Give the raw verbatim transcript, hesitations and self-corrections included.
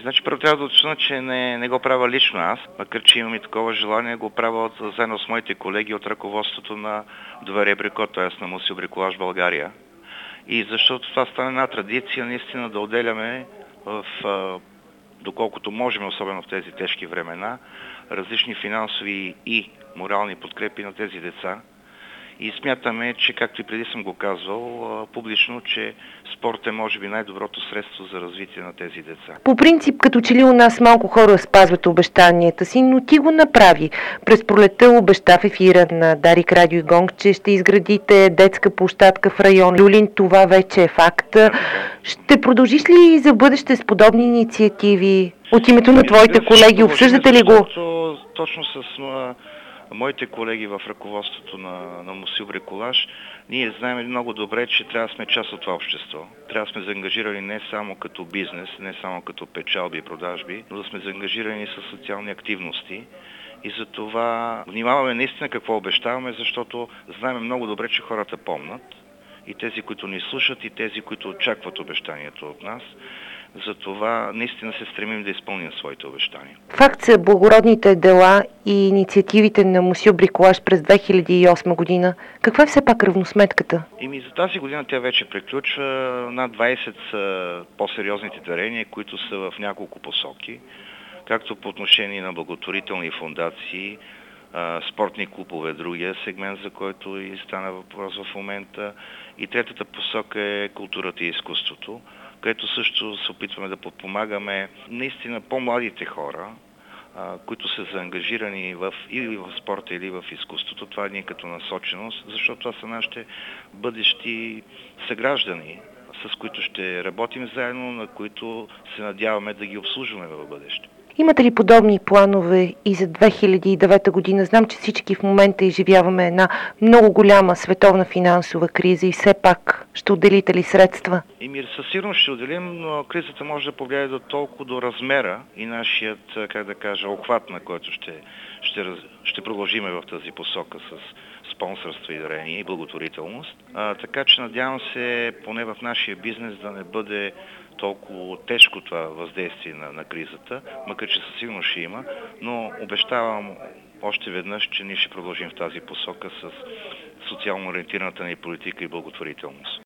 Значи първо трябва да уточня, че не, не го правя лично аз, макар че имам и такова желание, го правя от, заедно с моите колеги от ръководството на Доверие Брико, т.е. на Мусил Бриколаж България. И защото това стане една традиция, наистина да отделяме в, доколкото можем, особено в тези тежки времена, различни финансови и морални подкрепи на тези деца. И смятаме, че, както и преди съм го казвал публично, че спорт е може би най-доброто средство за развитие на тези деца. По принцип, като че ли у нас малко хора спазват обещанията си, но ти го направи. През пролетта обеща в ефира на Дарик Радио и Гонг, че ще изградите детска площадка в район Люлин. Това вече е факт. Да, ще продължиш ли за бъдеще с подобни инициативи от името на твоите колеги? Обсъждате ли го? Точно с моите колеги в ръководството на, на Мусил Бриколаж, ние знаем много добре, че трябва да сме част от това общество. Трябва да сме заангажирани не само като бизнес, не само като печалби и продажби, но да сме заангажирани с социални активности. И за това внимаваме наистина какво обещаваме, защото знаем много добре, че хората помнят. И тези, които ни слушат, и тези, които очакват обещанието от нас. Затова наистина се стремим да изпълним своите обещания. Факт са благородните дела и инициативите на Мусил Бриколаж през две хиляди и осма година. Каква е все пак равносметката? Ими за тази година тя вече приключва. Над двайсет са по-сериозните дарения, които са в няколко посоки. Както по отношение на благотворителни фондации, спортни клубове, другия сегмент, за който и стана въпрос в момента. И третата посока е културата и изкуството, където също се опитваме да подпомагаме наистина по-младите хора, които са заангажирани в, или в спорта, или в изкуството. Това е ние като насоченост, защото това са нашите бъдещи съграждани, с които ще работим заедно, на които се надяваме да ги обслужваме в бъдеще. Имате ли подобни планове и за две хиляди и девета година? Знам, че всички в момента изживяваме една много голяма световна финансова криза и все пак ще отделите ли средства? Емир, със сигурност ще отделим, но кризата може да повлияе до толкова до размера и нашият, как да кажа, обхват, на който ще, ще, ще продължиме в тази посока с спонсорство и дарение и благотворителност. А, така че надявам се поне в нашия бизнес да не бъде толкова тежко това въздействие на, на кризата, макар че със сигурност ще има, но обещавам още веднъж, че ние ще продължим в тази посока с социално ориентираната ни политика и благотворителност.